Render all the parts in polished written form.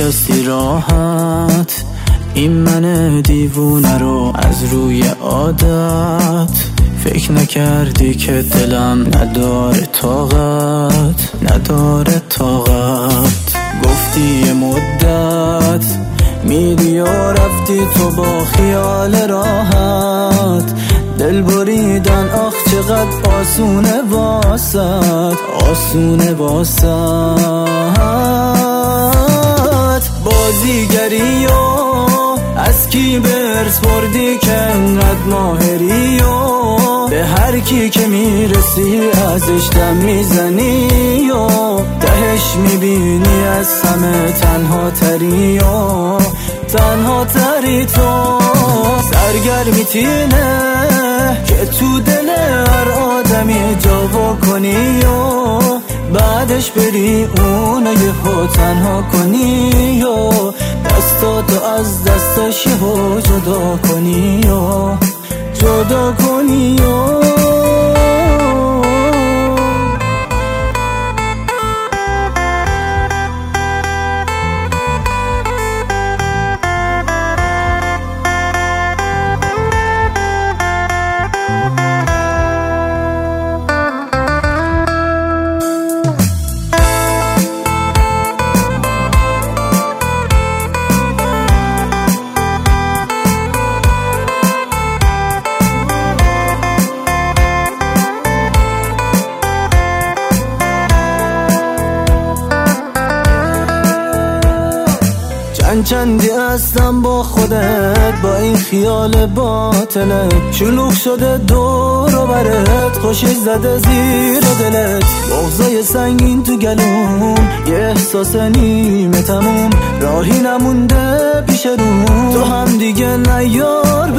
نشستی راحت، این من دیوونه رو از روی عادت. فکر نکردی که دلم نداره طاقت. گفتی یه مدت میری و رفتی تو با خیال راحت. دل بریدن آخ چقدر آسونه واسط. بازیگری و از کی برس بردی که انقدر ماهری و به هر کی که میرسی ازش دم میزنی و تهش میبینی از همه تنها تری تو. سرگرمی تینه که تو دل هر آدمی جا کنی و بعدش بری اونو یهو تنها کنی و دستاتو از دستش یهو جدا کنی و چندی هستم با خودت، با این خیال باطلت. شلوغ شده دور و برت، خوشش زده زیر دلت. بغضای سنگین تو گلوم، یه احساس نیمه تموم. راهی نمونده پیش روم، تو هم دیگه نیار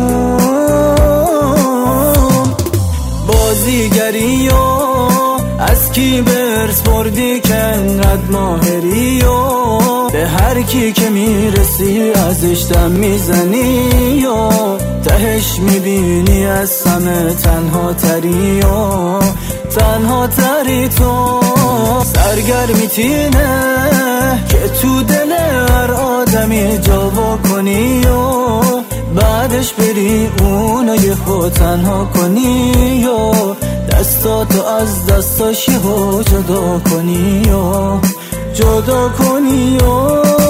بروم. بازیگری و از کی برس بردی که انقدر ماهری و به هر کی که میرسی ازش دم میزنی و تهش میبینی از همه تنها تری تو. سرگرمی تینه که تو دل هر آدمی جا کنی و بعدش بری اونو یهو تنها کنی و دستاتو از دستاش یهو جدا کنی و